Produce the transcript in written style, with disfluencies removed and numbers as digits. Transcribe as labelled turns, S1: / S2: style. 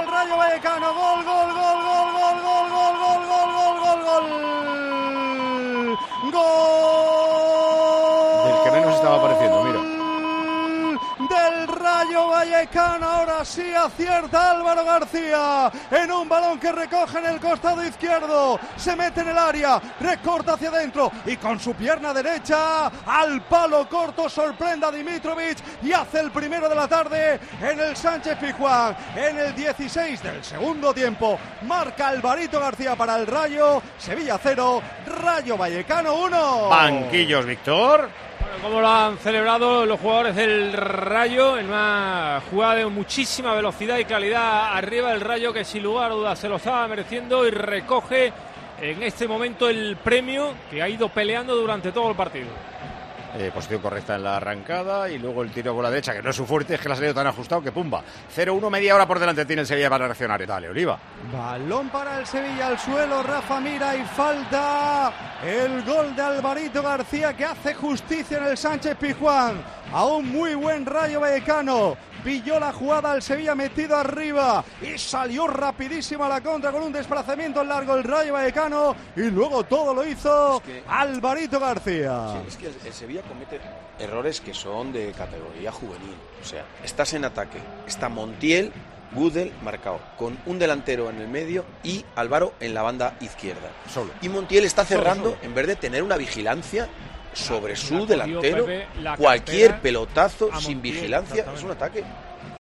S1: el Rayo Vallecano. Gol, gol, gol, gol, gol, gol, gol, gol, gol, gol, gol, gol. Gol.
S2: Del que menos estaba apareciendo, mira.
S1: Del Rayo Vallecano, ahora sí acierta Álvaro García en un balón que recoge en el costado izquierdo, se mete en el área, recorta hacia adentro y con su pierna derecha al palo corto sorprende a Dimitrovic y hace el primero de la tarde en el Sánchez-Pizjuán. En el 16 del segundo tiempo marca Alvarito García para el Rayo. Sevilla 0, Rayo Vallecano 1.
S2: Banquillos, Víctor.
S3: Como lo han celebrado los jugadores del Rayo en una jugada de muchísima velocidad y calidad arriba del Rayo, que sin lugar a dudas se lo estaba mereciendo y recoge en este momento el premio que ha ido peleando durante todo el partido.
S2: Posición correcta en la arrancada y luego el tiro con la derecha, que no es su fuerte, es que la ha salido tan ajustado que pumba. 0-1, media hora por delante tiene el Sevilla para reaccionar. Dale, Oliva.
S1: Balón para el Sevilla al suelo, Rafa mira y falta. El gol de Alvarito García que hace justicia en el Sánchez-Pizjuán a un muy buen Rayo Vallecano. Pilló la jugada al Sevilla metido arriba y salió rapidísimo a la contra con un desplazamiento largo el Rayo Vallecano y luego todo lo hizo Alvarito García.
S4: Sí, es que el Sevilla comete errores que son de categoría juvenil. O sea, estás en ataque, está Montiel, Gudel marcado, con un delantero en el medio y Álvaro en la banda izquierda.
S2: Solo.
S4: Y Montiel está cerrando,
S3: Solo.
S4: en vez de tener una vigilancia sobre su delantero,
S3: Pepe,
S4: cualquier
S3: cartera
S4: pelotazo
S3: a
S4: sin
S3: Montiel,
S4: vigilancia
S3: exactamente.
S4: es un ataque.